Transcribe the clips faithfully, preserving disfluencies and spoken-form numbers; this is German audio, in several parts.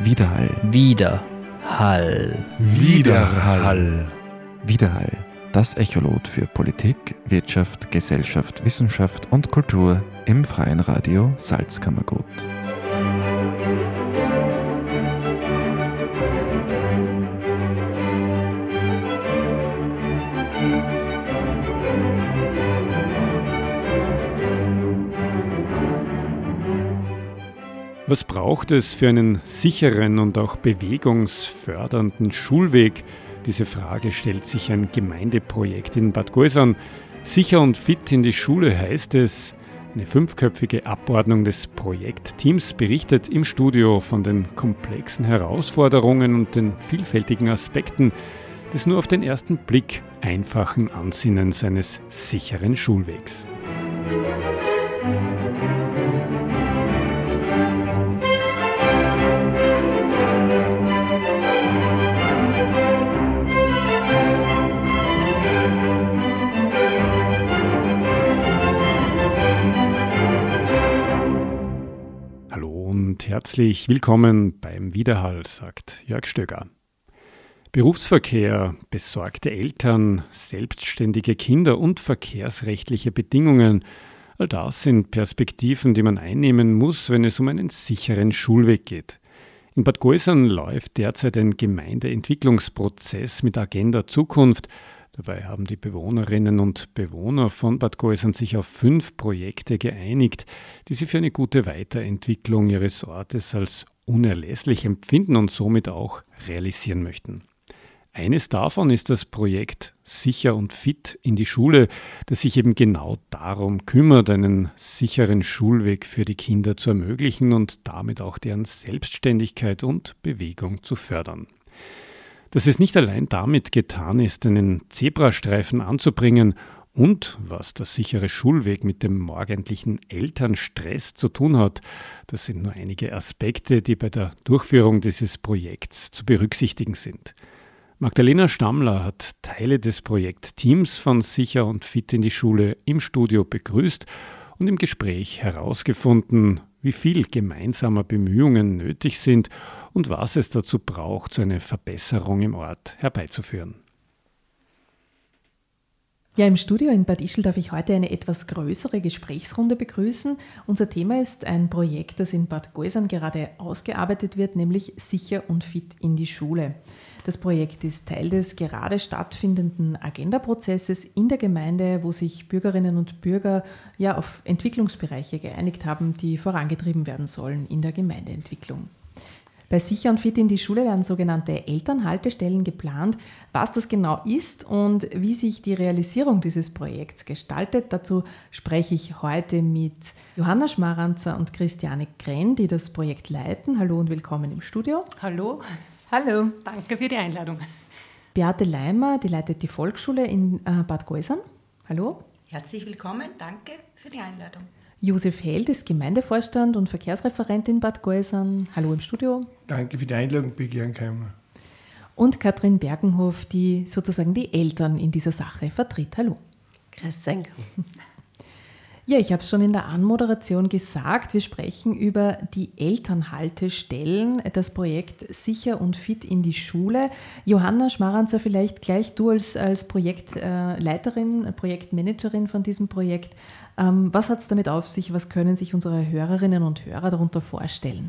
Widerhall. Widerhall. Widerhall. Widerhall. Das Echolot für Politik, Wirtschaft, Gesellschaft, Wissenschaft und Kultur im Freien Radio Salzkammergut. Was braucht es für einen sicheren und auch bewegungsfördernden Schulweg? Diese Frage stellt sich ein Gemeindeprojekt in Bad Goisern. Sicher und fit in die Schule heißt es. Eine fünfköpfige Abordnung des Projektteams berichtet im Studio von den komplexen Herausforderungen und den vielfältigen Aspekten des nur auf den ersten Blick einfachen Ansinnens eines sicheren Schulwegs. Und herzlich willkommen beim Widerhall, sagt Jörg Stöger. Berufsverkehr, besorgte Eltern, selbstständige Kinder und verkehrsrechtliche Bedingungen, all das sind Perspektiven, die man einnehmen muss, wenn es um einen sicheren Schulweg geht. In Bad Goisern läuft derzeit ein Gemeindeentwicklungsprozess mit Agenda Zukunft. Dabei haben die Bewohnerinnen und Bewohner von Bad Goisern sich auf fünf Projekte geeinigt, die sie für eine gute Weiterentwicklung ihres Ortes als unerlässlich empfinden und somit auch realisieren möchten. Eines davon ist das Projekt Sicher und Fit in die Schule, das sich eben genau darum kümmert, einen sicheren Schulweg für die Kinder zu ermöglichen und damit auch deren Selbstständigkeit und Bewegung zu fördern. Dass es nicht allein damit getan ist, einen Zebrastreifen anzubringen und was der sichere Schulweg mit dem morgendlichen Elternstress zu tun hat, das sind nur einige Aspekte, die bei der Durchführung dieses Projekts zu berücksichtigen sind. Magdalena Stammler hat Teile des Projektteams von Sicher und Fit in die Schule im Studio begrüßt und im Gespräch herausgefunden, wie viel gemeinsamer Bemühungen nötig sind und was es dazu braucht, so eine Verbesserung im Ort herbeizuführen. Ja, im Studio in Bad Ischl darf ich heute eine etwas größere Gesprächsrunde begrüßen. Unser Thema ist ein Projekt, das in Bad Goisern gerade ausgearbeitet wird, nämlich Sicher und Fit in die Schule. Das Projekt ist Teil des gerade stattfindenden Agenda-Prozesses in der Gemeinde, wo sich Bürgerinnen und Bürger ja auf Entwicklungsbereiche geeinigt haben, die vorangetrieben werden sollen in der Gemeindeentwicklung. Bei Sicher und Fit in die Schule werden sogenannte Elternhaltestellen geplant. Was das genau ist und wie sich die Realisierung dieses Projekts gestaltet, dazu spreche ich heute mit Johanna Schmaranzer und Christiane Krenn, die das Projekt leiten. Hallo und willkommen im Studio. Hallo. Hallo, danke für die Einladung. Beate Leimer, die leitet die Volksschule in Bad Goisern. Hallo. Herzlich willkommen, danke für die Einladung. Josef Held ist Gemeindevorstand und Verkehrsreferent in Bad Goisern. Hallo im Studio. Danke für die Einladung, bin gern gekommen. Und Katrin Bergenhof, die sozusagen die Eltern in dieser Sache vertritt. Hallo. Grüß dich. Ja, ich habe es schon in der Anmoderation gesagt, wir sprechen über die Elternhaltestellen, das Projekt Sicher und Fit in die Schule. Johanna Schmaranzer, vielleicht gleich du als, als Projektleiterin, Projektmanagerin von diesem Projekt. Ähm, was hat es damit auf sich? Was können sich unsere Hörerinnen und Hörer darunter vorstellen?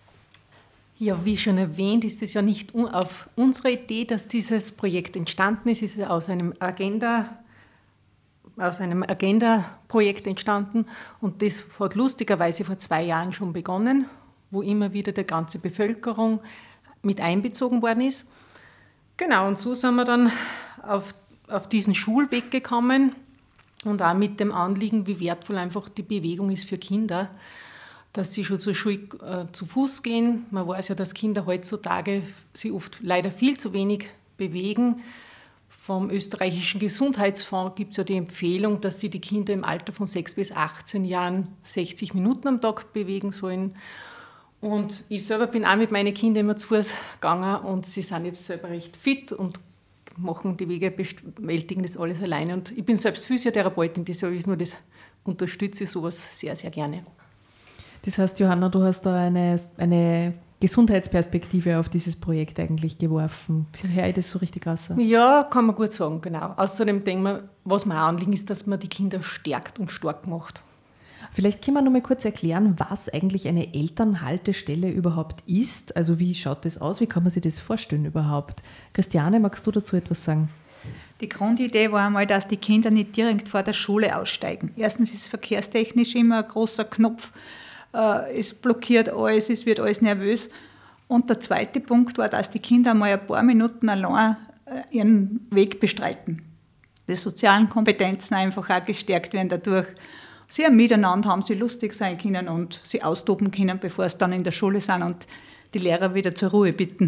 Ja, wie schon erwähnt, ist es ja nicht auf unsere Idee, dass dieses Projekt entstanden ist. Es ist aus einem Agenda aus einem Agenda-Projekt entstanden und das hat lustigerweise vor zwei Jahren schon begonnen, wo immer wieder die ganze Bevölkerung mit einbezogen worden ist. Genau, und so sind wir dann auf, auf diesen Schulweg gekommen und auch mit dem Anliegen, wie wertvoll einfach die Bewegung ist für Kinder, dass sie schon zur Schule äh, zu Fuß gehen. Man weiß ja, dass Kinder heutzutage sich oft leider viel zu wenig bewegen. Vom österreichischen Gesundheitsfonds gibt es ja die Empfehlung, dass sie die Kinder im Alter von sechs bis achtzehn Jahren sechzig Minuten am Tag bewegen sollen. Und ich selber bin auch mit meinen Kindern immer zu Fuß gegangen und sie sind jetzt selber recht fit und machen die Wege, bewältigen das alles alleine. Und ich bin selbst Physiotherapeutin, deshalb ist nur das unterstütze ich sowas sehr, sehr gerne. Das heißt, Johanna, du hast da eine, eine Gesundheitsperspektive auf dieses Projekt eigentlich geworfen. Höre ich das so richtig raus? Ja, kann man gut sagen, genau. Außerdem denken wir, was mir auch anliegen ist, dass man die Kinder stärkt und stark macht. Vielleicht können wir noch mal kurz erklären, was eigentlich eine Elternhaltestelle überhaupt ist. Also wie schaut das aus? Wie kann man sich das vorstellen überhaupt? Christiane, magst du dazu etwas sagen? Die Grundidee war einmal, dass die Kinder nicht direkt vor der Schule aussteigen. Erstens ist verkehrstechnisch immer ein großer Knopf. Es blockiert alles, es wird alles nervös. Und der zweite Punkt war, dass die Kinder einmal ein paar Minuten allein ihren Weg bestreiten. Die sozialen Kompetenzen einfach auch gestärkt werden dadurch. Sie miteinander haben, sie lustig sein können und sie austoben können, bevor sie dann in der Schule sind und die Lehrer wieder zur Ruhe bitten.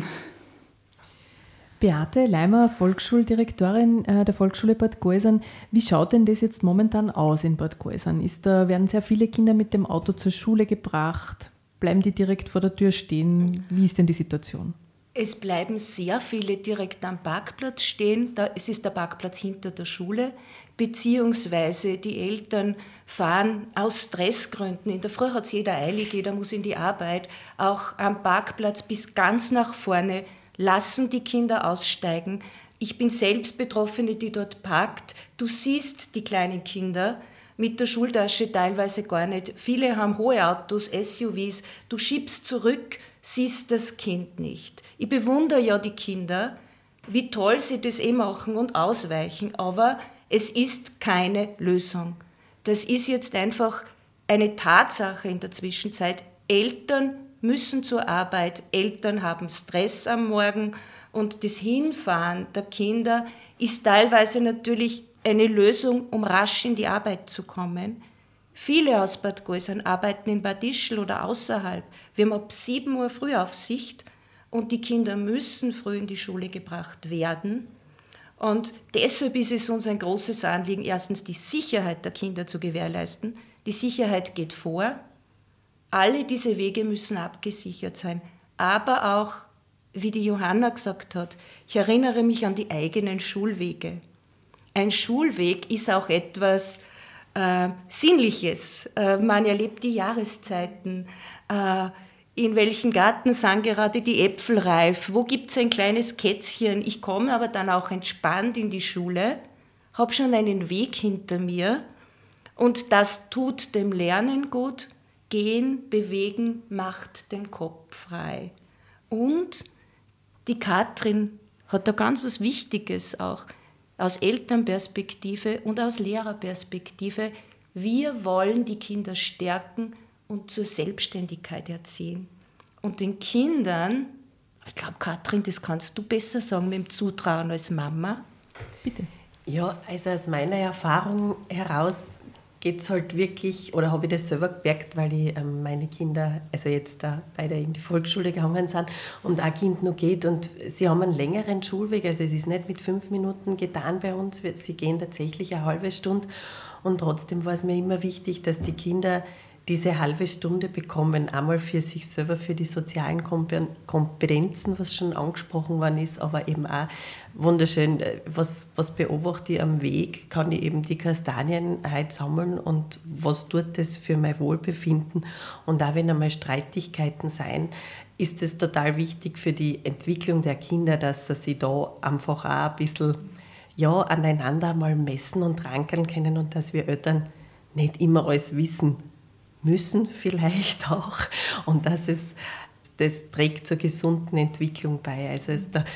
Beate Leimer, Volksschuldirektorin der Volksschule Bad Gausern. Wie schaut denn das jetzt momentan aus in Bad Gausern? Ist da, werden sehr viele Kinder mit dem Auto zur Schule gebracht? Bleiben die direkt vor der Tür stehen? Wie ist denn die Situation? Es bleiben sehr viele direkt am Parkplatz stehen. Da, es ist der Parkplatz hinter der Schule. Beziehungsweise die Eltern fahren aus Stressgründen. In der Früh hat es jeder eilig, jeder muss in die Arbeit. Auch am Parkplatz bis ganz nach vorne lassen die Kinder aussteigen. Ich bin selbst Betroffene, die dort parkt. Du siehst die kleinen Kinder mit der Schultasche teilweise gar nicht. Viele haben hohe Autos, S U Vs. Du schiebst zurück, siehst das Kind nicht. Ich bewundere ja die Kinder, wie toll sie das eh machen und ausweichen, aber es ist keine Lösung. Das ist jetzt einfach eine Tatsache in der Zwischenzeit. Eltern müssen zur Arbeit, Eltern haben Stress am Morgen und das Hinfahren der Kinder ist teilweise natürlich eine Lösung, um rasch in die Arbeit zu kommen. Viele aus Bad Gausern arbeiten in Bad Ischl oder außerhalb. Wir haben ab sieben Uhr Frühaufsicht und die Kinder müssen früh in die Schule gebracht werden. Und deshalb ist es uns ein großes Anliegen, erstens die Sicherheit der Kinder zu gewährleisten. Die Sicherheit geht vor. Alle diese Wege müssen abgesichert sein. Aber auch, wie die Johanna gesagt hat, ich erinnere mich an die eigenen Schulwege. Ein Schulweg ist auch etwas äh, Sinnliches. Äh, man erlebt die Jahreszeiten. Äh, in welchem Garten sind gerade die Äpfel reif? Wo gibt es ein kleines Kätzchen? Ich komme aber dann auch entspannt in die Schule, habe schon einen Weg hinter mir und das tut dem Lernen gut. Gehen, bewegen, macht den Kopf frei. Und die Katrin hat da ganz was Wichtiges auch aus Elternperspektive und aus Lehrerperspektive. Wir wollen die Kinder stärken und zur Selbstständigkeit erziehen. Und den Kindern, ich glaube, Katrin, das kannst du besser sagen mit dem Zutrauen als Mama. Bitte. Ja, also aus meiner Erfahrung heraus geht es halt wirklich, oder habe ich das selber gemerkt, weil ich, ähm, meine Kinder, also jetzt da beide in die Volksschule gegangen sind und ein Kind noch geht und sie haben einen längeren Schulweg, also es ist nicht mit fünf Minuten getan bei uns, sie gehen tatsächlich eine halbe Stunde und trotzdem war es mir immer wichtig, dass die Kinder diese halbe Stunde bekommen, einmal für sich selber, für die sozialen Kompetenzen, was schon angesprochen worden ist, aber eben auch wunderschön, was, was beobachte ich am Weg, kann ich eben die Kastanien heute sammeln und was tut das für mein Wohlbefinden und auch wenn einmal Streitigkeiten sein, ist es total wichtig für die Entwicklung der Kinder, dass sie da einfach auch ein bisschen ja, aneinander mal messen und rankeln können und dass wir Eltern nicht immer alles wissen müssen vielleicht auch und das, ist, das trägt zur gesunden Entwicklung bei. Also ist da,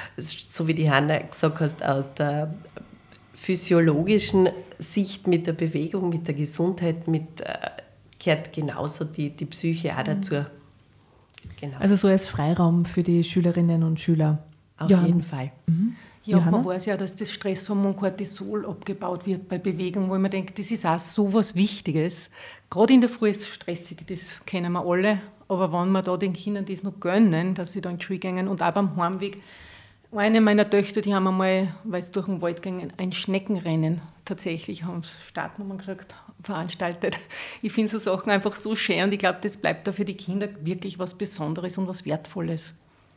so wie die Hanna gesagt hat, aus der physiologischen Sicht mit der Bewegung, mit der Gesundheit, mit, äh, gehört genauso die, die Psyche auch dazu. Mhm. Genau. Also so als Freiraum für die Schülerinnen und Schüler. Auf Johanna. jeden Fall. Mhm. Ja, Johanna? man weiß ja, dass das Stresshormon Cortisol abgebaut wird bei Bewegung, wo man denkt, das ist auch so was Wichtiges. Gerade in der Früh ist es stressig, das kennen wir alle. Aber wenn wir da den Kindern das noch gönnen, dass sie da in die Schule gehen und auch beim Heimweg. Eine meiner Töchter, die haben einmal, weil sie durch den Wald gingen, ein Schneckenrennen tatsächlich, haben sie Startnummern gekriegt, veranstaltet. Ich finde so Sachen einfach so schön und ich glaube, das bleibt da für die Kinder wirklich was Besonderes und was Wertvolles.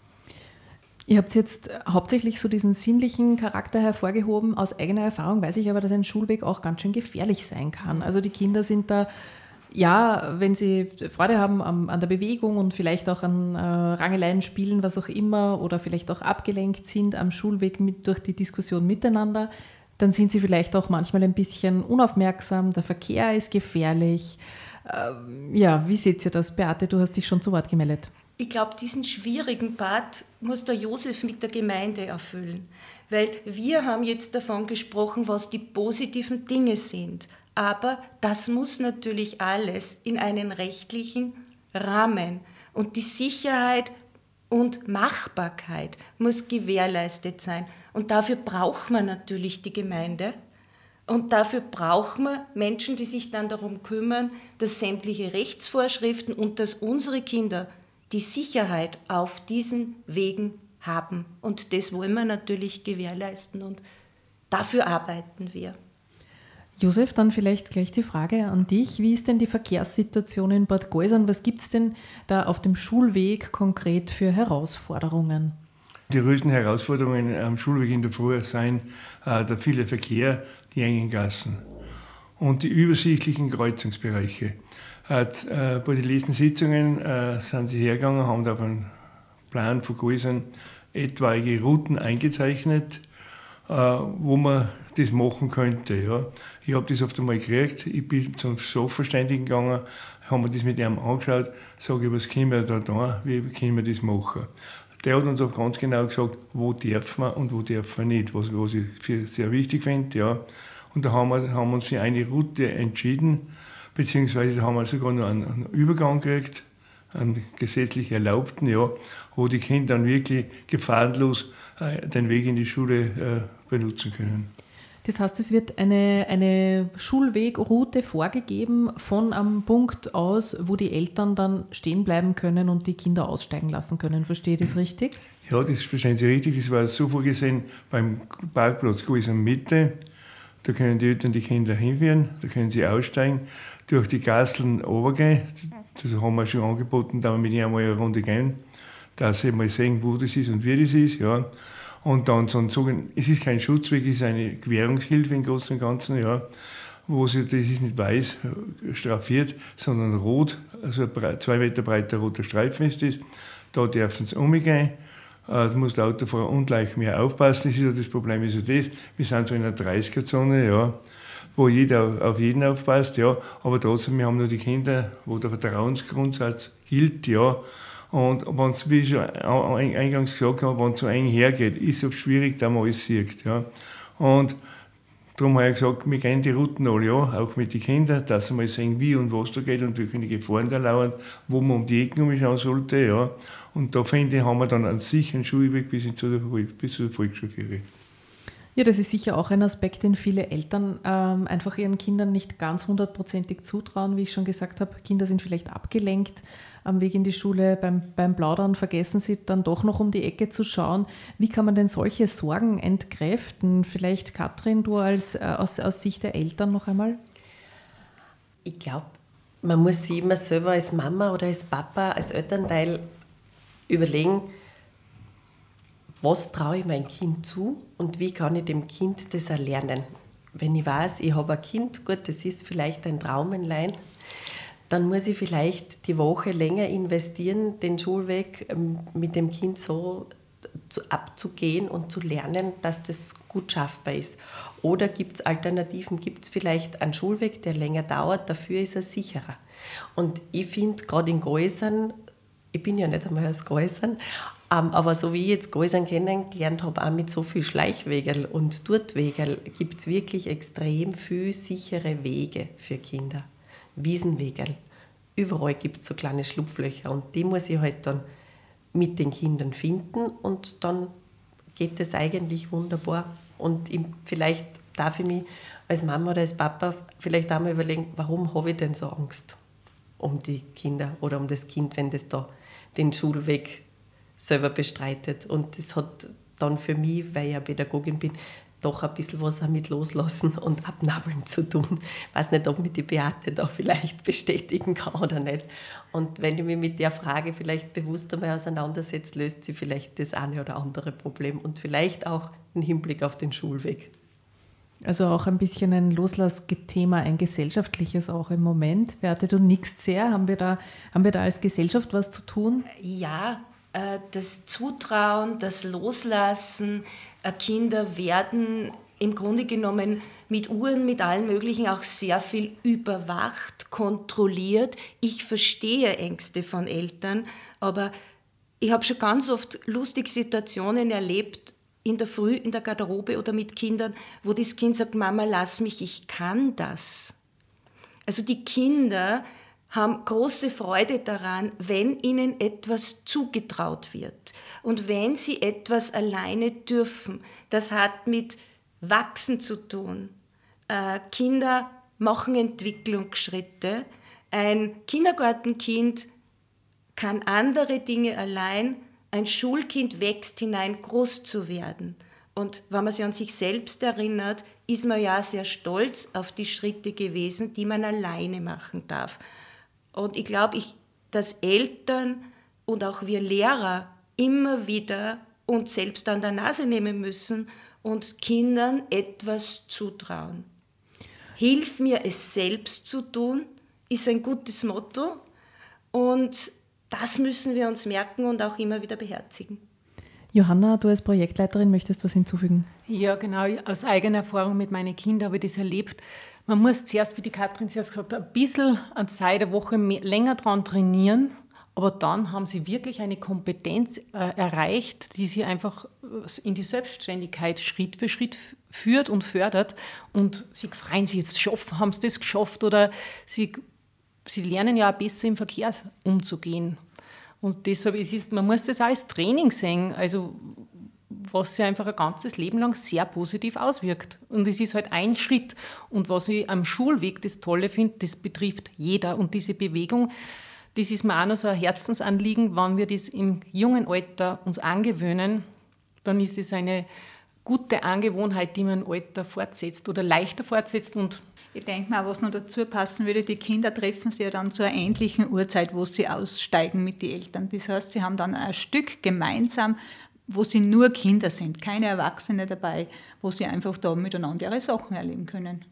Ihr habt jetzt hauptsächlich so diesen sinnlichen Charakter hervorgehoben. Aus eigener Erfahrung weiß ich aber, dass ein Schulweg auch ganz schön gefährlich sein kann. Also die Kinder sind da ja, wenn Sie Freude haben an, an der Bewegung und vielleicht auch an äh, Rangeleien spielen, was auch immer, oder vielleicht auch abgelenkt sind am Schulweg mit, durch die Diskussion miteinander, dann sind Sie vielleicht auch manchmal ein bisschen unaufmerksam, der Verkehr ist gefährlich. Äh, ja, wie seht ihr das? Beate, du hast dich schon zu Wort gemeldet. Ich glaube, diesen schwierigen Part muss der Josef mit der Gemeinde erfüllen. Weil wir haben jetzt davon gesprochen, was die positiven Dinge sind. Aber das muss natürlich alles in einen rechtlichen Rahmen. Und die Sicherheit und Machbarkeit muss gewährleistet sein. Und dafür braucht man natürlich die Gemeinde. Und dafür braucht man Menschen, die sich dann darum kümmern, dass sämtliche Rechtsvorschriften und dass unsere Kinder die Sicherheit auf diesen Wegen haben. Und das wollen wir natürlich gewährleisten und dafür arbeiten wir. Josef, dann vielleicht gleich die Frage an dich. Wie ist denn die Verkehrssituation in Bad Goisern? Was gibt es denn da auf dem Schulweg konkret für Herausforderungen? Die größten Herausforderungen am Schulweg in der Früh sind äh, der viele Verkehr, die engen Gassen und die übersichtlichen Kreuzungsbereiche. Äh, äh, bei den letzten Sitzungen äh, sind sie hergegangen, haben da auf einen Plan von Goisern etwaige Routen eingezeichnet, äh, wo man das machen könnte. Ja. Ich habe das oft einmal gekriegt, ich bin zum Sachverständigen gegangen, haben wir das mit ihm angeschaut, sage ich, was können wir da tun, wie können wir das machen. Der hat uns auch ganz genau gesagt, wo darf man und wo darf man nicht, was, was ich für sehr wichtig finde. Ja. Und da haben wir, haben wir uns für eine Route entschieden, beziehungsweise haben wir sogar noch einen, einen Übergang gekriegt, einen gesetzlich erlaubten, ja, wo die Kinder dann wirklich gefahrenlos äh, den Weg in die Schule äh, benutzen können. Das heißt, es wird eine, eine Schulwegroute vorgegeben von einem Punkt aus, wo die Eltern dann stehen bleiben können und die Kinder aussteigen lassen können. Verstehe ich das richtig? Ja, das verstehen Sie richtig. Das war so vorgesehen beim Parkplatz Goisern Mitte. Da können die Eltern die Kinder hinführen, da können sie aussteigen, durch die Gasteln runtergehen. Das haben wir schon angeboten, da wir mit ihnen einmal eine Runde gehen, dass sie mal sehen, wo das ist und wie das ist. Ja. Und dann sagen, es ist kein Schutzweg, es ist eine Querungshilfe im Großen und Ganzen, ja, wo sie, das ist nicht weiß straffiert, sondern rot, also ein zwei Meter breiter roter Streifen ist das. Da dürfen sie umgehen. Da muss der Autofahrer ungleich mehr aufpassen. Das ist ja das Problem, ist ja das. Wir sind so in einer dreißiger-Zone, ja, wo jeder auf jeden aufpasst, ja, aber trotzdem, wir haben nur die Kinder, wo der Vertrauensgrundsatz gilt, ja. Und wenn es, wie ich schon eingangs gesagt habe, wenn es so eng hergeht, ist es oft schwierig, da man alles sieht. Ja. Und darum habe ich gesagt, wir gehen die Routen alle an, auch mit den Kindern, dass sie mal sehen, wie und was da geht und welche Gefahren da lauern, wo man um die Ecken umschauen sollte. Ja. Und da finde ich, haben wir dann einen sicheren Schulweg bis, zu der, bis zur Volksschulführe. Ja, das ist sicher auch ein Aspekt, den viele Eltern ähm, einfach ihren Kindern nicht ganz hundertprozentig zutrauen. Wie ich schon gesagt habe, Kinder sind vielleicht abgelenkt am Weg in die Schule. Beim, beim Plaudern vergessen sie dann doch noch um die Ecke zu schauen. Wie kann man denn solche Sorgen entkräften? Vielleicht, Katrin, du als, äh, aus, aus Sicht der Eltern noch einmal? Ich glaube, man muss sich immer selber als Mama oder als Papa, als Elternteil überlegen, was traue ich meinem Kind zu und wie kann ich dem Kind das erlernen. Wenn ich weiß, ich habe ein Kind, gut, das ist vielleicht ein Traumenlein, dann muss ich vielleicht die Woche länger investieren, den Schulweg mit dem Kind so abzugehen und zu lernen, dass das gut schaffbar ist. Oder gibt es Alternativen? Gibt es vielleicht einen Schulweg, der länger dauert, dafür ist er sicherer. Und ich finde, gerade in Goisern, ich bin ja nicht einmal aus Goisern, aber so wie ich jetzt Goisern kennengelernt habe, auch mit so viel Schleichwegel und Durtwegel, gibt es wirklich extrem viele sichere Wege für Kinder. Wiesenwegel. Überall gibt es so kleine Schlupflöcher und die muss ich halt dann mit den Kindern finden und dann geht das eigentlich wunderbar. Und ich, vielleicht darf ich mich als Mama oder als Papa vielleicht auch mal überlegen, warum habe ich denn so Angst um die Kinder oder um das Kind, wenn das da den Schulweg selber bestreitet. Und das hat dann für mich, weil ich ja Pädagogin bin, doch ein bisschen was auch mit Loslassen und Abnabeln zu tun. Ich weiß nicht, ob mich die Beate da vielleicht bestätigen kann oder nicht. Und wenn ich mich mit der Frage vielleicht bewusst einmal auseinandersetze, löst sie vielleicht das eine oder andere Problem und vielleicht auch im Hinblick auf den Schulweg. Also auch ein bisschen ein Loslassthema, ein gesellschaftliches auch im Moment. Beate, du nickst sehr. Haben wir da, haben wir da als Gesellschaft was zu tun? Ja, das Zutrauen, das Loslassen. Kinder werden im Grunde genommen mit Uhren, mit allen möglichen auch sehr viel überwacht, kontrolliert. Ich verstehe Ängste von Eltern, aber ich habe schon ganz oft lustige Situationen erlebt, in der Früh, in der Garderobe oder mit Kindern, wo das Kind sagt, Mama, lass mich, ich kann das. Also die Kinder haben große Freude daran, wenn ihnen etwas zugetraut wird und wenn sie etwas alleine dürfen. Das hat mit Wachsen zu tun. Äh, Kinder machen Entwicklungsschritte. Ein Kindergartenkind kann andere Dinge allein. Ein Schulkind wächst hinein, groß zu werden. Und wenn man sich an sich selbst erinnert, ist man ja sehr stolz auf die Schritte gewesen, die man alleine machen darf. Und ich glaube, ich, dass Eltern und auch wir Lehrer immer wieder uns selbst an der Nase nehmen müssen und Kindern etwas zutrauen. Hilf mir, es selbst zu tun, ist ein gutes Motto. Und das müssen wir uns merken und auch immer wieder beherzigen. Johanna, du als Projektleiterin möchtest was hinzufügen? Ja, genau. Aus eigener Erfahrung mit meinen Kindern habe ich das erlebt. Man muss zuerst, wie die Katrin zuerst gesagt hat, ein bisschen an Zeit der Woche mehr, länger dran trainieren, aber dann haben sie wirklich eine Kompetenz äh, erreicht, die sie einfach in die Selbstständigkeit Schritt für Schritt führt und fördert. Und sie freuen sich jetzt, schaffen, haben sie das geschafft oder sie, sie lernen ja auch besser im Verkehr umzugehen. Und deshalb ist es, man muss das auch als Training sehen, also was sich einfach ein ganzes Leben lang sehr positiv auswirkt. Und es ist halt ein Schritt. Und was ich am Schulweg das Tolle finde, das betrifft jeder. Und diese Bewegung, das ist mir auch noch so ein Herzensanliegen, wenn wir das im jungen Alter uns angewöhnen, dann ist es eine gute Angewohnheit, die man im Alter fortsetzt oder leichter fortsetzt. Und ich denke mal, was noch dazu passen würde, die Kinder treffen sich ja dann zu einer ähnlichen Uhrzeit, wo sie aussteigen mit den Eltern. Das heißt, sie haben dann ein Stück gemeinsam, wo sie nur Kinder sind, keine Erwachsene dabei, wo sie einfach da miteinander ihre Sachen erleben können.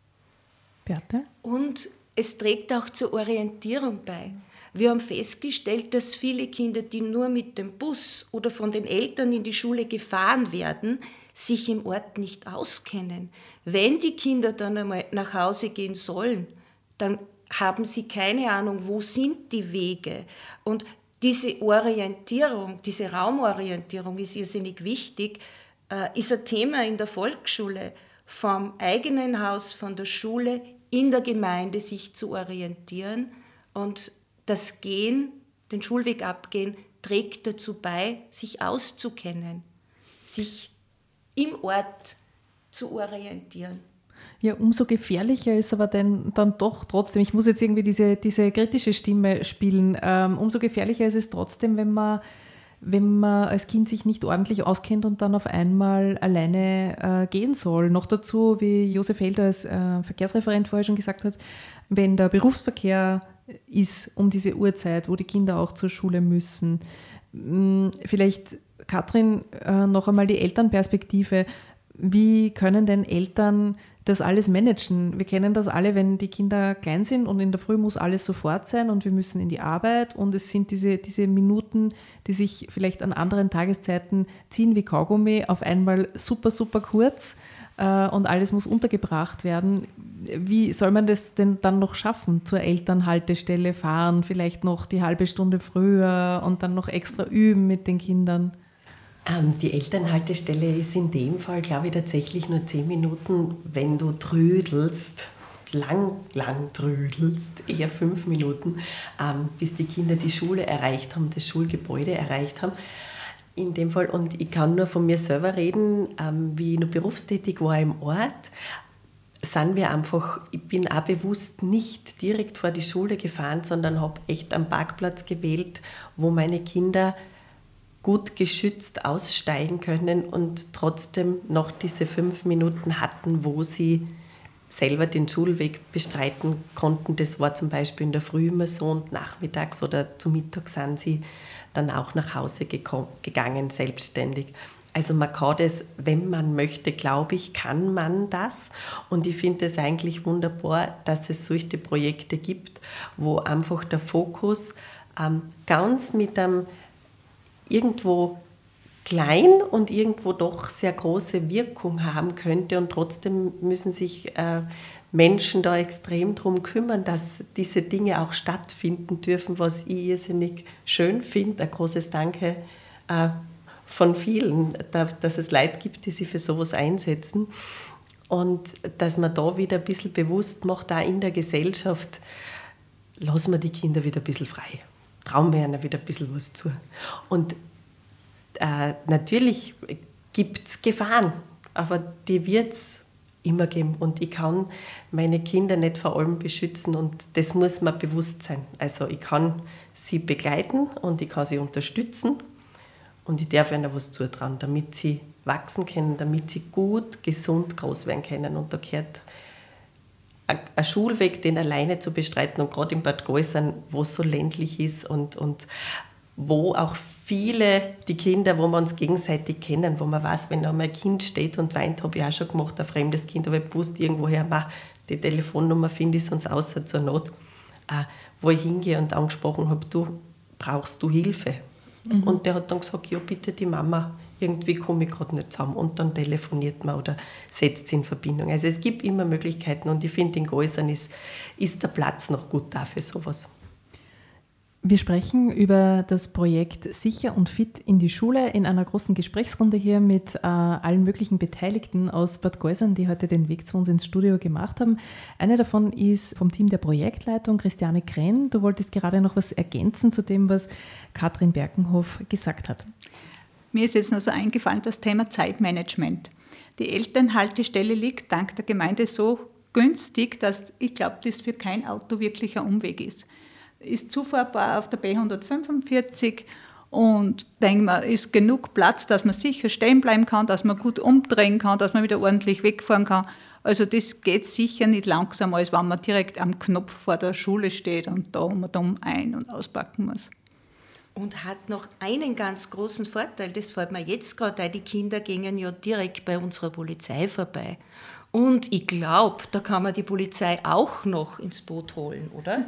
Beate? Und es trägt auch zur Orientierung bei. Wir haben festgestellt, dass viele Kinder, die nur mit dem Bus oder von den Eltern in die Schule gefahren werden, sich im Ort nicht auskennen. Wenn die Kinder dann einmal nach Hause gehen sollen, dann haben sie keine Ahnung, wo sind die Wege. Und diese Orientierung, diese Raumorientierung ist irrsinnig wichtig, äh, ist ein Thema in der Volksschule, vom eigenen Haus, von der Schule, in der Gemeinde sich zu orientieren. Und das Gehen, den Schulweg abgehen, trägt dazu bei, sich auszukennen, sich im Ort zu orientieren. Ja, umso gefährlicher ist aber dann, dann doch trotzdem, ich muss jetzt irgendwie diese, diese kritische Stimme spielen, ähm, umso gefährlicher ist es trotzdem, wenn man, wenn man als Kind sich nicht ordentlich auskennt und dann auf einmal alleine äh, gehen soll. Noch dazu, wie Josef Helder als äh, Verkehrsreferent vorher schon gesagt hat, wenn der Berufsverkehr ist um diese Uhrzeit, wo die Kinder auch zur Schule müssen. Vielleicht, Katrin, äh, noch einmal die Elternperspektive. Wie können denn Eltern das alles managen? Wir kennen das alle, wenn die Kinder klein sind und in der Früh muss alles sofort sein und wir müssen in die Arbeit und es sind diese, diese Minuten, die sich vielleicht an anderen Tageszeiten ziehen wie Kaugummi, auf einmal super, super kurz äh, und alles muss untergebracht werden. Wie soll man das denn dann noch schaffen? Zur Elternhaltestelle fahren, vielleicht noch die halbe Stunde früher und dann noch extra üben mit den Kindern? Ähm, die Elternhaltestelle ist in dem Fall, glaube ich, tatsächlich nur zehn Minuten, wenn du trödelst, lang, lang trödelst, eher fünf Minuten, ähm, bis die Kinder die Schule erreicht haben, das Schulgebäude erreicht haben. In dem Fall, und ich kann nur von mir selber reden, ähm, wie ich noch berufstätig war im Ort, sind wir einfach, ich bin auch bewusst nicht direkt vor die Schule gefahren, sondern habe echt einen Parkplatz gewählt, wo meine Kinder gut geschützt aussteigen können und trotzdem noch diese fünf Minuten hatten, wo sie selber den Schulweg bestreiten konnten. Das war zum Beispiel in der Früh immer so und nachmittags oder zu Mittag sind sie dann auch nach Hause geko- gegangen, selbstständig. Also man kann das, wenn man möchte, glaube ich, kann man das. Und ich finde es eigentlich wunderbar, dass es solche Projekte gibt, wo einfach der Fokus ähm, ganz mit einem irgendwo klein und irgendwo doch sehr große Wirkung haben könnte. Und trotzdem müssen sich äh, Menschen da extrem darum kümmern, dass diese Dinge auch stattfinden dürfen, was ich irrsinnig schön finde. Ein großes Danke äh, von vielen, dass es Leute gibt, die sich für sowas einsetzen. Und dass man da wieder ein bisschen bewusst macht, auch in der Gesellschaft, lassen wir die Kinder wieder ein bisschen frei. Trauen wir ihnen wieder ein bisschen was zu. Und äh, natürlich gibt es Gefahren, aber die wird es immer geben. Und ich kann meine Kinder nicht vor allem beschützen und das muss mir bewusst sein. Also ich kann sie begleiten und ich kann sie unterstützen. Und ich darf ihnen was zutrauen, damit sie wachsen können, damit sie gut, gesund groß werden können. Und da gehört ein Schulweg, den alleine zu bestreiten. Und gerade in Bad Gäusern, wo es so ländlich ist und, und wo auch viele, die Kinder, wo wir uns gegenseitig kennen, wo man weiß, wenn da mal ein Kind steht und weint, habe ich auch schon gemacht, ein fremdes Kind, aber ich bewusst irgendwoher, ma, die Telefonnummer finde ich sonst außer zur Not, äh, wo ich hingehe und angesprochen habe, du, brauchst du Hilfe? Mhm. Und der hat dann gesagt, ja bitte die Mama, irgendwie komme ich gerade nicht zusammen. Und dann telefoniert man oder setzt sie in Verbindung. Also es gibt immer Möglichkeiten und ich finde, in Gäusern ist, ist der Platz noch gut dafür sowas. Wir sprechen über das Projekt Sicher und Fit in die Schule in einer großen Gesprächsrunde hier mit äh, allen möglichen Beteiligten aus Bad Gäusern, die heute den Weg zu uns ins Studio gemacht haben. Eine davon ist vom Team der Projektleitung, Christiane Krenn. Du wolltest gerade noch was ergänzen zu dem, was Katrin Berkenhoff gesagt hat. Mir ist jetzt noch so eingefallen, das Thema Zeitmanagement. Die Elternhaltestelle liegt dank der Gemeinde so günstig, dass ich glaube, das für kein Auto wirklich ein Umweg ist. Ist zufahrbar auf der B hundertfünfundvierzig und denke mal, ist genug Platz, dass man sicher stehen bleiben kann, dass man gut umdrehen kann, dass man wieder ordentlich wegfahren kann. Also das geht sicher nicht langsamer, als wenn man direkt am Knopf vor der Schule steht und da um und um ein- und auspacken muss. Und hat noch einen ganz großen Vorteil, das fällt mir jetzt gerade ein, die Kinder gingen ja direkt bei unserer Polizei vorbei. Und ich glaube, da kann man die Polizei auch noch ins Boot holen, oder?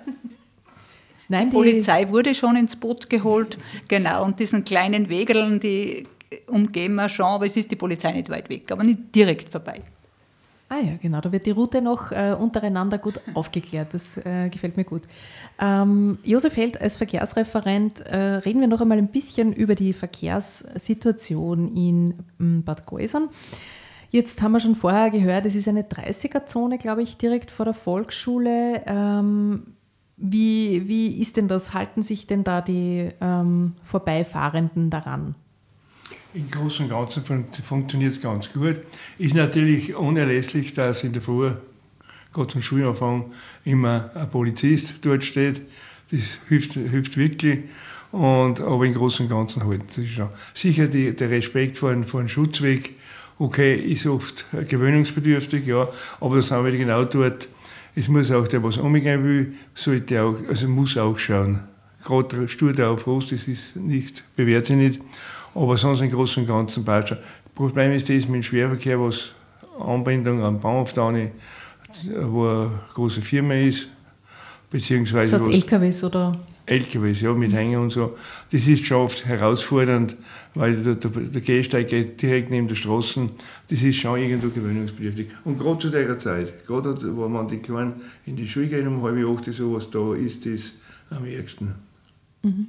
Nein, die Polizei wurde schon ins Boot geholt, genau, und diesen kleinen Wegeln, die umgehen wir schon, aber es ist die Polizei nicht weit weg, aber nicht direkt vorbei. Ah ja, genau, da wird die Route noch äh, untereinander gut aufgeklärt, das äh, gefällt mir gut. Ähm, Josef Held, als Verkehrsreferent, äh, reden wir noch einmal ein bisschen über die Verkehrssituation in m, Bad Gäusern. Jetzt haben wir schon vorher gehört, es ist eine dreißiger-Zone, glaube ich, direkt vor der Volksschule. Ähm, Wie, wie ist denn das? Halten sich denn da die ähm, Vorbeifahrenden daran? Im Großen und Ganzen fun- funktioniert es ganz gut. Ist natürlich unerlässlich, dass in der Früh, gerade zum Schulanfang, immer ein Polizist dort steht. Das hilft, hilft wirklich. Und, aber im Großen und Ganzen halt. Das ist schon. Sicher die, der Respekt vor einem, vor einem Schutzweg, okay, ist oft gewöhnungsbedürftig, ja, aber das sind wir genau dort. Es muss auch der, was umgehen will, sollte auch, also muss auch schauen. Gerade Stur auf Rost, das ist nicht, bewährt sich nicht. Aber sonst im Großen und Ganzen passt schon. Das Problem ist das mit dem Schwerverkehr, was Anbindung am Bahnhof da nicht, wo eine große Firma ist, beziehungsweise. Das heißt L K Ws oder? L K Ws, ja, mit Hänger und so. Das ist schon oft herausfordernd, weil der, der, der Gehsteig geht direkt neben der Straße. Das ist schon irgendwo gewöhnungsbedürftig. Und gerade zu der Zeit, gerade wo man die Kleinen in die Schule gehen, um halb acht, sowas, da ist das am ärgsten. Mhm.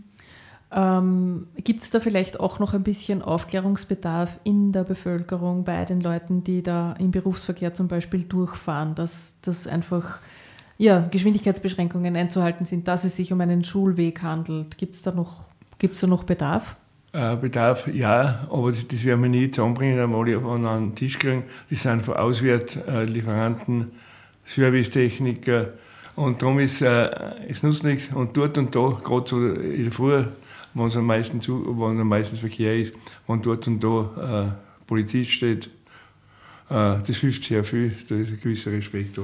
Ähm, gibt es da vielleicht auch noch ein bisschen Aufklärungsbedarf in der Bevölkerung bei den Leuten, die da im Berufsverkehr zum Beispiel durchfahren, dass das einfach ja, Geschwindigkeitsbeschränkungen einzuhalten sind, dass es sich um einen Schulweg handelt? Gibt es da noch, gibt's da noch Bedarf? Äh, Bedarf, ja, aber das, das werden wir nie zusammenbringen, einmal an einen Tisch kriegen. Das sind von Auswertlieferanten, Servicetechniker und darum ist äh, es nutzt nichts. Und dort und da, gerade so in der Früh, wenn es am meisten, zu, wenn am meisten Verkehr ist, wenn dort und da äh, Polizist steht, äh, das hilft sehr viel, da ist ein gewisser Respekt da.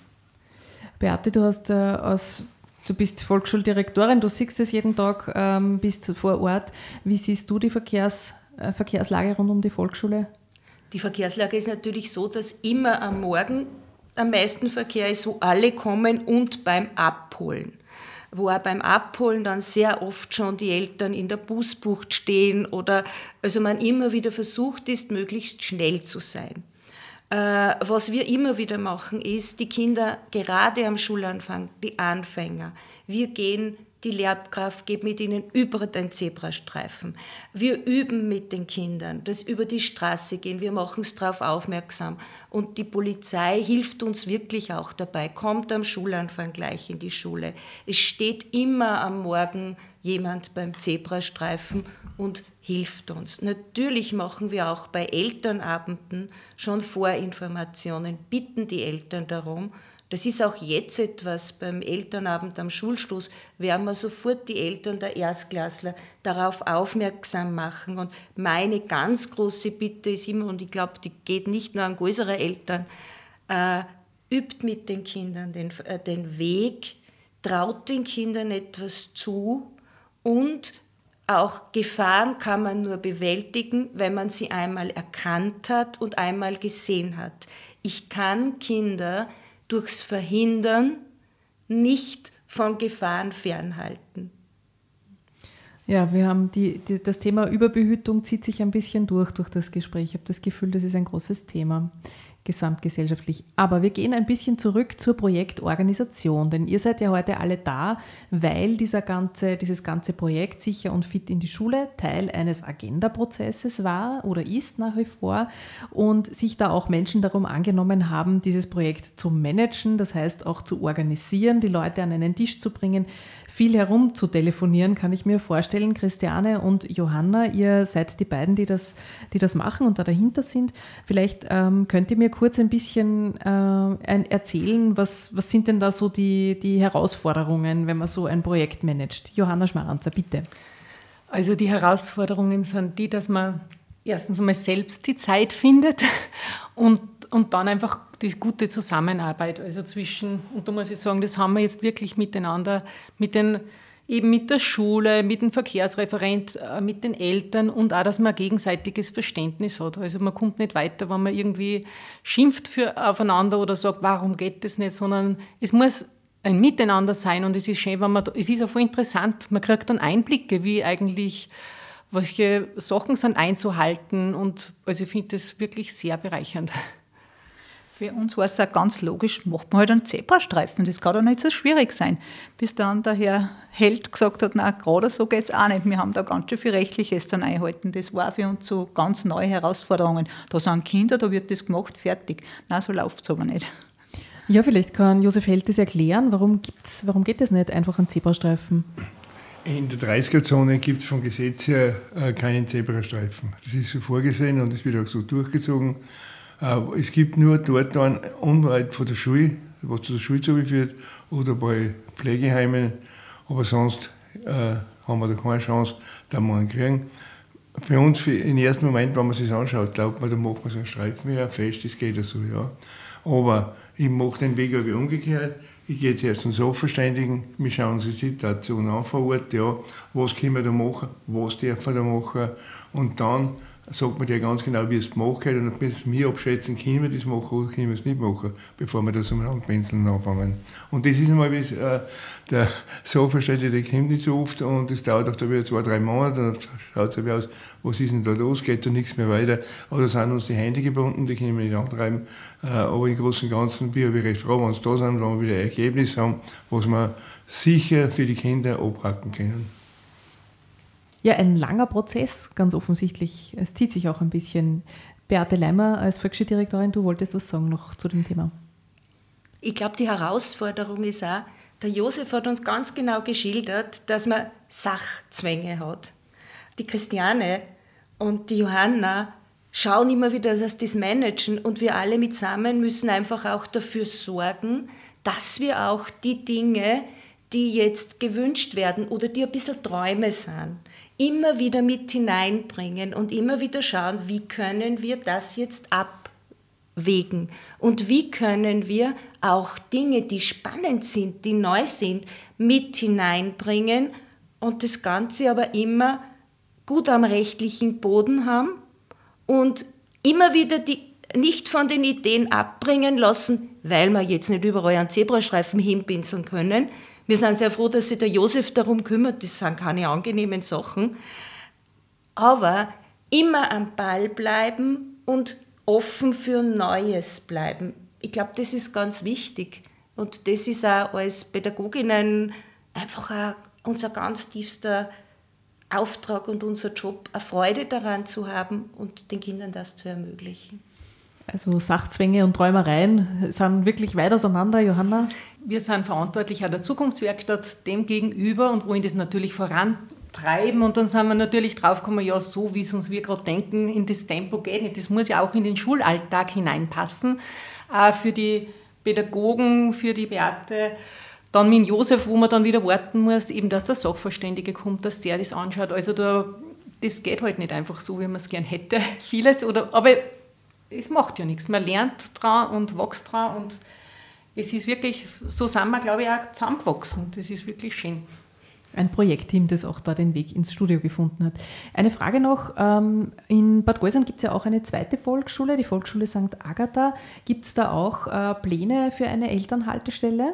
Beate, du hast äh, aus, du bist Volksschuldirektorin, du siehst es jeden Tag, ähm, bist vor Ort. Wie siehst du die Verkehrs, äh, Verkehrslage rund um die Volksschule? Die Verkehrslage ist natürlich so, dass immer am Morgen am meisten Verkehr ist, wo alle kommen und beim Abholen. Wo auch beim Abholen dann sehr oft schon die Eltern in der Busbucht stehen oder also man immer wieder versucht ist, möglichst schnell zu sein. Äh, was wir immer wieder machen, ist, die Kinder gerade am Schulanfang, die Anfänger, wir gehen, die Lehrkraft geht mit ihnen über den Zebrastreifen. Wir üben mit den Kindern, das über die Straße gehen, wir machen es darauf aufmerksam. Und die Polizei hilft uns wirklich auch dabei, kommt am Schulanfang gleich in die Schule. Es steht immer am Morgen jemand beim Zebrastreifen und hilft uns. Natürlich machen wir auch bei Elternabenden schon Vorinformationen, bitten die Eltern darum. Das ist auch jetzt etwas beim Elternabend am Schulschluss, werden wir sofort die Eltern der Erstklässler darauf aufmerksam machen. Und meine ganz große Bitte ist immer, und ich glaube, die geht nicht nur an größere Eltern, äh, übt mit den Kindern den, äh, den Weg, traut den Kindern etwas zu und auch Gefahren kann man nur bewältigen, wenn man sie einmal erkannt hat und einmal gesehen hat. Ich kann Kinder durchs Verhindern nicht von Gefahren fernhalten. Ja, wir haben die, die, das Thema Überbehütung zieht sich ein bisschen durch, durch das Gespräch. Ich habe das Gefühl, das ist ein großes Thema, gesamtgesellschaftlich. Aber wir gehen ein bisschen zurück zur Projektorganisation, denn ihr seid ja heute alle da, weil dieser ganze, dieses ganze Projekt Sicher und Fit in die Schule Teil eines Agenda-Prozesses war oder ist nach wie vor und sich da auch Menschen darum angenommen haben, dieses Projekt zu managen, das heißt auch zu organisieren, die Leute an einen Tisch zu bringen, viel herum zu telefonieren, kann ich mir vorstellen. Christiane und Johanna, ihr seid die beiden, die das, die das machen und da dahinter sind. Vielleicht ähm, könnt ihr mir kurz ein bisschen äh, ein, erzählen, was, was sind denn da so die, die Herausforderungen, wenn man so ein Projekt managt? Johanna Schmaranzer, bitte. Also die Herausforderungen sind die, dass man erstens einmal selbst die Zeit findet und, und dann einfach die gute Zusammenarbeit, also zwischen, und da muss ich sagen, das haben wir jetzt wirklich miteinander, mit den, eben mit der Schule, mit dem Verkehrsreferent, mit den Eltern und auch, dass man ein gegenseitiges Verständnis hat. Also man kommt nicht weiter, wenn man irgendwie schimpft für, aufeinander oder sagt, warum geht das nicht, sondern es muss ein Miteinander sein und es ist schön, wenn man, es ist auch voll interessant, man kriegt dann Einblicke, wie eigentlich, welche Sachen sind einzuhalten und also ich finde das wirklich sehr bereichernd. Für uns war es auch ganz logisch, macht man halt einen Zebrastreifen, das kann doch nicht so schwierig sein. Bis dann der Herr Held gesagt hat, nein, gerade so geht es auch nicht, wir haben da ganz schön viel Rechtliches zu einhalten. Das war für uns so ganz neue Herausforderungen. Da sind Kinder, da wird das gemacht, fertig. Nein, so läuft es aber nicht. Ja, vielleicht kann Josef Held das erklären, warum, gibt's, warum geht das nicht einfach einen Zebrastreifen? In der dreißiger-Zone gibt es vom Gesetz her äh, keinen Zebrastreifen. Das ist so vorgesehen und es wird auch so durchgezogen. Äh, es gibt nur dort dann unweit von der Schule, was zu der Schule zugeführt, oder bei Pflegeheimen, aber sonst äh, haben wir da keine Chance, da wir einen kriegen. Für uns, für, im ersten Moment, wenn man sich das anschaut, glaubt man, da macht man so einen Streifen, ja, fest, das geht ja so, ja. Aber ich mache den Weg aber umgekehrt. Ich gehe zuerst zum Sachverständigen, wir schauen uns die Situation an vor Ort, ja, was können wir da machen, was dürfen wir da machen und dann sagt man dir ganz genau, wie es gemacht wird und dann müssen wir abschätzen, können wir das machen oder können wir es nicht machen, bevor wir das umeinander penseln anfangen. Und das ist einmal, wie äh, der Sachverständige, der kommt nicht so oft und das dauert auch da wieder zwei, drei Monate und dann schaut es so aus, was ist denn da los, geht da nichts mehr weiter. Oder sind uns die Hände gebunden, die können wir nicht antreiben. Äh, aber im Großen und Ganzen bin ich recht froh, wenn sie da sind, wenn wir wieder ein Ergebnis haben, was wir sicher für die Kinder abhaken können. Ja, ein langer Prozess, ganz offensichtlich. Es zieht sich auch ein bisschen. Beate Leimer als Volksschuldirektorin, du wolltest was sagen noch zu dem Thema. Ich glaube, die Herausforderung ist auch, der Josef hat uns ganz genau geschildert, dass man Sachzwänge hat. Die Christiane und die Johanna schauen immer wieder, dass das managen und wir alle mitsammen müssen einfach auch dafür sorgen, dass wir auch die Dinge, die jetzt gewünscht werden oder die ein bisschen Träume sind, immer wieder mit hineinbringen und immer wieder schauen, wie können wir das jetzt abwägen und wie können wir auch Dinge, die spannend sind, die neu sind, mit hineinbringen und das Ganze aber immer gut am rechtlichen Boden haben und immer wieder die nicht von den Ideen abbringen lassen, weil wir jetzt nicht überall einen Zebrastreifen hinpinseln können. Wir sind sehr froh, dass sich der Josef darum kümmert, das sind keine angenehmen Sachen. Aber immer am Ball bleiben und offen für Neues bleiben. Ich glaube, das ist ganz wichtig. Und das ist auch als Pädagoginnen einfach auch unser ganz tiefster Auftrag und unser Job, eine Freude daran zu haben und den Kindern das zu ermöglichen. Also Sachzwänge und Träumereien sind wirklich weit auseinander, Johanna. Wir sind verantwortlich an der Zukunftswerkstatt dem gegenüber und wollen das natürlich vorantreiben. Und dann sind wir natürlich draufgekommen, ja, so wie es uns wir gerade denken, in das Tempo geht nicht. Das muss ja auch in den Schulalltag hineinpassen. Auch für die Pädagogen, für die Beate. Dann mit Josef, wo man dann wieder warten muss, eben, dass der Sachverständige kommt, dass der das anschaut. Also da, das geht halt nicht einfach so, wie man es gern hätte. Vieles, oder, aber es macht ja nichts. Man lernt dran und wächst dran und es ist wirklich, so sind wir, glaube ich, auch zusammengewachsen. Das ist wirklich schön. Ein Projektteam, das auch da den Weg ins Studio gefunden hat. Eine Frage noch, in Bad Gäusern gibt es ja auch eine zweite Volksschule, die Volksschule Sankt Agatha. Gibt es da auch Pläne für eine Elternhaltestelle?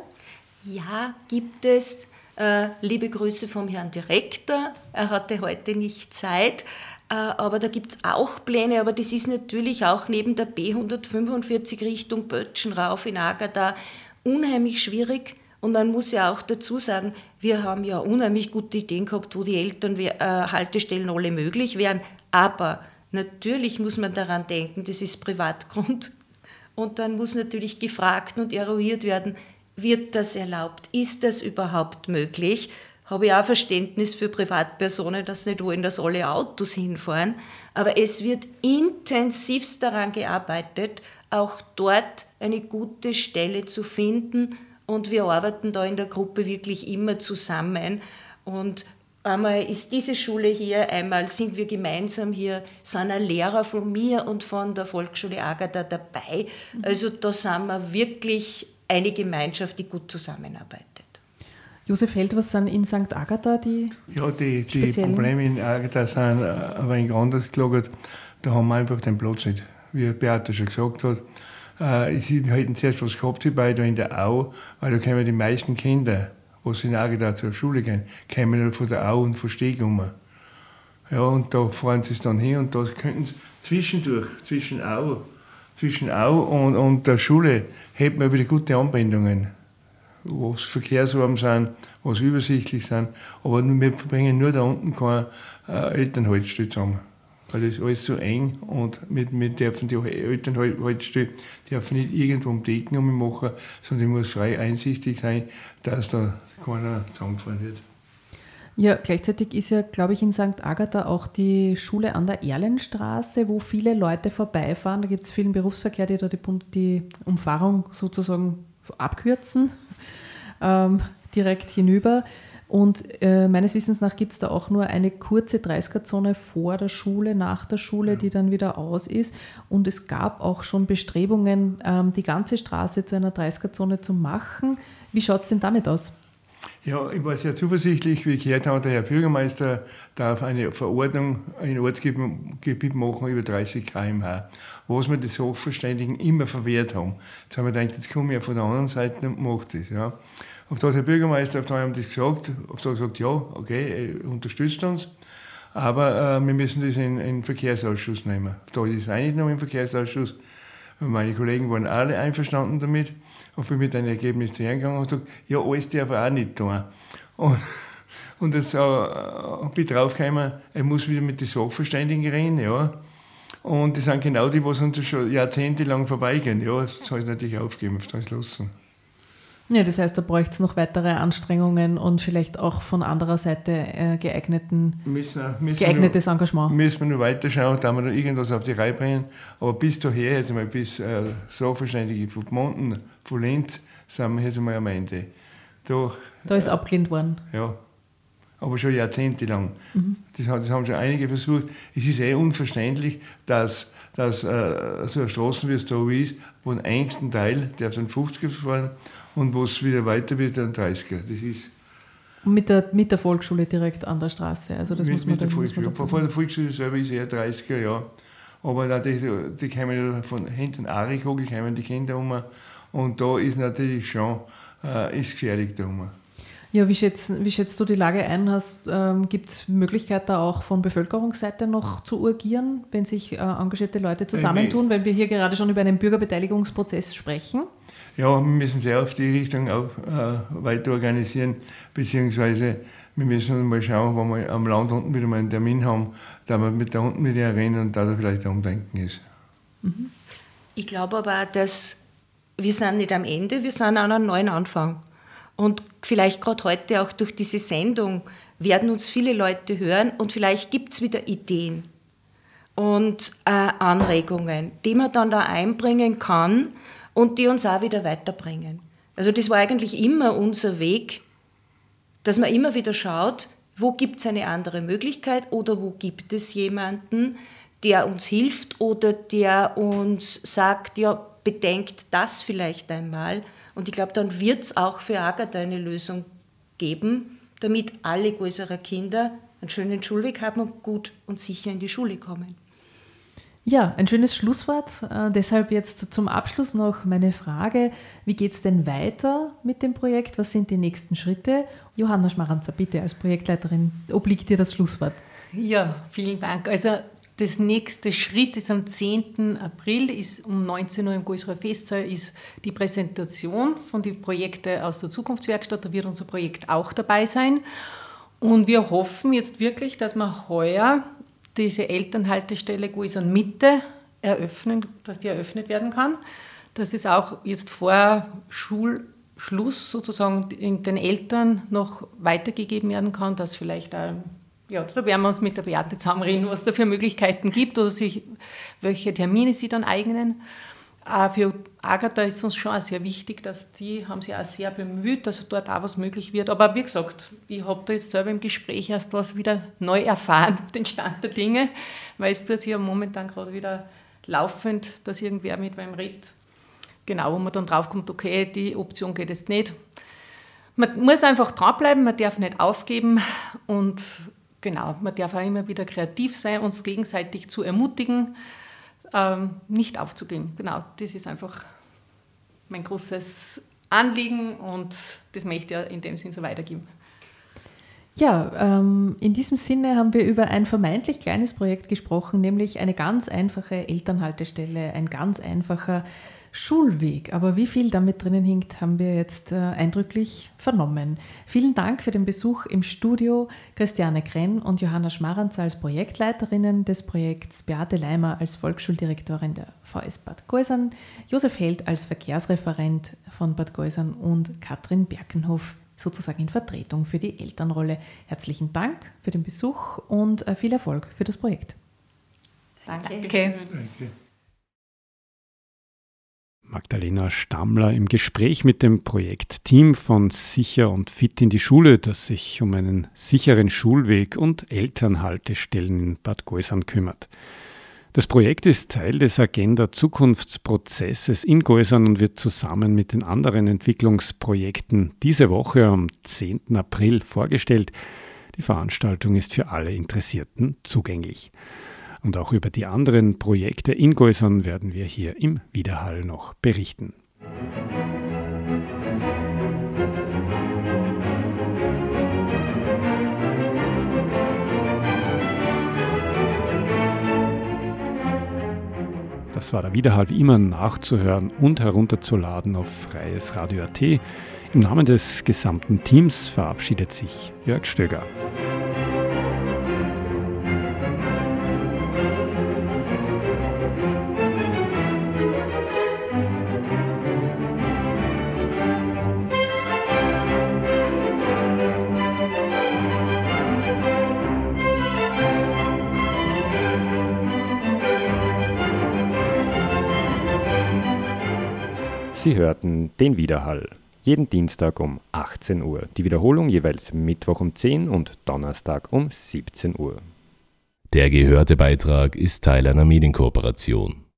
Ja, gibt es. Liebe Grüße vom Herrn Direktor. Er hatte heute nicht Zeit. Aber da gibt es auch Pläne, aber das ist natürlich auch neben der B hundertfünfundvierzig Richtung Böttchen rauf in Agatha unheimlich schwierig. Und man muss ja auch dazu sagen, wir haben ja unheimlich gute Ideen gehabt, wo die Elternhaltestellen alle möglich wären. Aber natürlich muss man daran denken, das ist Privatgrund. Und dann muss natürlich gefragt und eruiert werden, wird das erlaubt? Ist das überhaupt möglich? Habe ich auch Verständnis für Privatpersonen, dass nicht wollen, dass alle Autos hinfahren. Aber es wird intensivst daran gearbeitet, auch dort eine gute Stelle zu finden. Und wir arbeiten da in der Gruppe wirklich immer zusammen. Und einmal ist diese Schule hier, einmal sind wir gemeinsam hier, sind ein Lehrer von mir und von der Volksschule Agatha dabei. Also da sind wir wirklich eine Gemeinschaft, die gut zusammenarbeitet. Josef Held, was sind in Sankt Agatha die Ja, die, die Probleme in Agatha sind ein wenig anders gelagert. Da haben wir einfach den Platz nicht. Wie Beate schon gesagt hat, äh, wir hätten zuerst was gehabt hierbei, da in der Au, weil da kommen die meisten Kinder, die in Agatha zur Schule gehen, kommen von der Au und von Steg um. Ja, und da fahren sie es dann hin und da könnten sie zwischendurch, zwischen Au, zwischen Au und, und der Schule, hätten wir wieder gute Anbindungen, wo es Verkehrsarm sind, wo es übersichtlich sind. Aber wir bringen nur da unten keine äh, Elternhaltestelle zusammen. Weil das ist alles so eng und wir, wir dürfen die Elternhaltestelle dürfen nicht irgendwo um die Ecken machen, sondern die muss frei einsichtig sein, dass da keiner zusammengefahren wird. Ja, gleichzeitig ist ja, glaube ich, in Sankt Agatha auch die Schule an der Erlenstraße, wo viele Leute vorbeifahren. Da gibt es vielen Berufsverkehr, die da die, die Umfahrung sozusagen abkürzen, ähm, direkt hinüber. Und äh, meines Wissens nach gibt es da auch nur eine kurze dreißiger-Zone vor der Schule, nach der Schule, die dann wieder aus ist. Und es gab auch schon Bestrebungen, ähm, die ganze Straße zu einer dreißiger-Zone zu machen. Wie schaut es denn damit aus? Ja, ich war sehr zuversichtlich, wie ich gehört habe, der Herr Bürgermeister darf eine Verordnung in Ortsgebiet machen über dreißig Kilometer pro Stunde, was wir die Sachverständigen immer verwehrt haben. Jetzt haben wir gedacht, jetzt komme ich ja von der anderen Seite und mache das. Ja. Auf das Herr Bürgermeister, auf das haben das gesagt, auf das gesagt, ja, okay, er unterstützt uns, aber äh, wir müssen das in den Verkehrsausschuss nehmen. Da ist es eingenommen im Verkehrsausschuss. Meine Kollegen waren alle einverstanden damit. Und bin mit einem Ergebnis zu hergegangen und gesagt, ja, alles darf er auch nicht tun. Und, und jetzt äh, bin ich draufgekommen, er muss wieder mit den Sachverständigen reden. Ja. Und das sind genau die, die uns schon jahrzehntelang vorbeigehen. Ja, das soll ich natürlich aufgeben, auf das lassen. Ja, das heißt, da bräuchte es noch weitere Anstrengungen und vielleicht auch von anderer Seite äh, geeigneten, müssen, müssen geeignetes nur, Engagement. Müssen wir noch weiterschauen, da wir noch irgendwas auf die Reihe bringen. Aber bis daher, jetzt einmal bis äh, Sachverständige von Gmunden, von Linz, sind wir jetzt einmal am Ende. Da, da ist äh, abgelehnt worden. Ja, aber schon jahrzehntelang. Mhm. Das, das haben schon einige versucht. Es ist eh unverständlich, dass, dass äh, so eine Straße, wie es da ist, wo ein engsten Teil, der hat dann fünfziger fahren, und wo es wieder weiter wird, dann dreißiger. Das ist, Und mit der, mit der Volksschule direkt an der Straße? Also das mit, muss man mit der dann, Volksschule. muss man Vor der Volksschule selber ist eher dreißiger Jahre. Aber da die, die kommen ja von hinten Arikogel, kommen die Kinder um. Und da ist natürlich schon äh, ist gefährlich da um. Ja, wie schätzt, wie schätzt du die Lage ein? Ähm, Gibt es Möglichkeit, da auch von Bevölkerungsseite noch zu agieren, wenn sich äh, engagierte Leute zusammentun, weil wir hier gerade schon über einen Bürgerbeteiligungsprozess sprechen? Ja, wir müssen sehr auf die Richtung auch, äh, weiter organisieren, beziehungsweise wir müssen mal schauen, wenn wir am Land unten wieder mal einen Termin haben, da wir mit da unten mit ihr reden und da vielleicht ein Umdenken ist. Mhm. Ich glaube aber auch, dass wir sind nicht am Ende, wir sind an einem neuen Anfang. Und vielleicht gerade heute auch durch diese Sendung werden uns viele Leute hören und vielleicht gibt es wieder Ideen und äh, Anregungen, die man dann da einbringen kann und die uns auch wieder weiterbringen. Also das war eigentlich immer unser Weg, dass man immer wieder schaut, wo gibt es eine andere Möglichkeit oder wo gibt es jemanden, der uns hilft oder der uns sagt, ja, bedenkt das vielleicht einmal. Und ich glaube, dann wird es auch für Agatha eine Lösung geben, damit alle größeren Kinder einen schönen Schulweg haben und gut und sicher in die Schule kommen. Ja, ein schönes Schlusswort. Äh, deshalb jetzt zum Abschluss noch meine Frage, wie geht es denn weiter mit dem Projekt? Was sind die nächsten Schritte? Johanna Schmarantzer, bitte als Projektleiterin, obliegt dir das Schlusswort. Ja, vielen Dank. Also das nächste Schritt ist am zehnten April, ist um neunzehn Uhr im Goiserer Festsaal, ist die Präsentation von den Projekten aus der Zukunftswerkstatt. Da wird unser Projekt auch dabei sein. Und wir hoffen jetzt wirklich, dass wir heuer diese Elternhaltestelle Goisern Mitte eröffnen, dass die eröffnet werden kann. Dass es auch jetzt vor Schulschluss sozusagen den Eltern noch weitergegeben werden kann, dass vielleicht auch, ja, da werden wir uns mit der Beate zusammenreden, was da für Möglichkeiten gibt oder sich, welche Termine sie dann eignen. Auch für Agatha ist uns schon auch sehr wichtig, dass die haben sich auch sehr bemüht, dass dort auch was möglich wird. Aber wie gesagt, ich habe da jetzt selber im Gespräch erst was wieder neu erfahren, den Stand der Dinge, weil es tut sich ja momentan gerade wieder laufend, dass irgendwer mit meinem redet. Genau, wo man dann draufkommt, okay, die Option geht jetzt nicht. Man muss einfach dranbleiben, man darf nicht aufgeben und genau, man darf auch immer wieder kreativ sein, uns gegenseitig zu ermutigen, ähm, nicht aufzugeben. Genau, das ist einfach mein großes Anliegen und das möchte ich ja in dem Sinn so weitergeben. Ja, ähm, in diesem Sinne haben wir über ein vermeintlich kleines Projekt gesprochen, nämlich eine ganz einfache Elternhaltestelle, ein ganz einfacher Schulweg. Aber wie viel damit drinnen hinkt, haben wir jetzt äh, eindrücklich vernommen. Vielen Dank für den Besuch im Studio, Christiane Krenn und Johanna Schmarantzer als Projektleiterinnen des Projekts, Beate Leimer als Volksschuldirektorin der V S Bad Goisern, Josef Held als Verkehrsreferent von Bad Goisern und Katrin Berkenhoff sozusagen in Vertretung für die Elternrolle. Herzlichen Dank für den Besuch und äh, viel Erfolg für das Projekt. Danke. Danke. Magdalena Stammler im Gespräch mit dem Projektteam von Sicher und Fit in die Schule, das sich um einen sicheren Schulweg und Elternhaltestellen in Bad Goisern kümmert. Das Projekt ist Teil des Agenda-Zukunftsprozesses in Goisern und wird zusammen mit den anderen Entwicklungsprojekten diese Woche am zehnten April vorgestellt. Die Veranstaltung ist für alle Interessierten zugänglich. Und auch über die anderen Projekte in Goisern werden wir hier im Widerhall noch berichten. Das war der Widerhall, wie immer nachzuhören und herunterzuladen auf freies Radio punkt at. Im Namen des gesamten Teams verabschiedet sich Jörg Stöger. Sie hörten den Widerhall. Jeden Dienstag um achtzehn Uhr. Die Wiederholung jeweils Mittwoch um zehn und Donnerstag um siebzehn Uhr. Der gehörte Beitrag ist Teil einer Medienkooperation.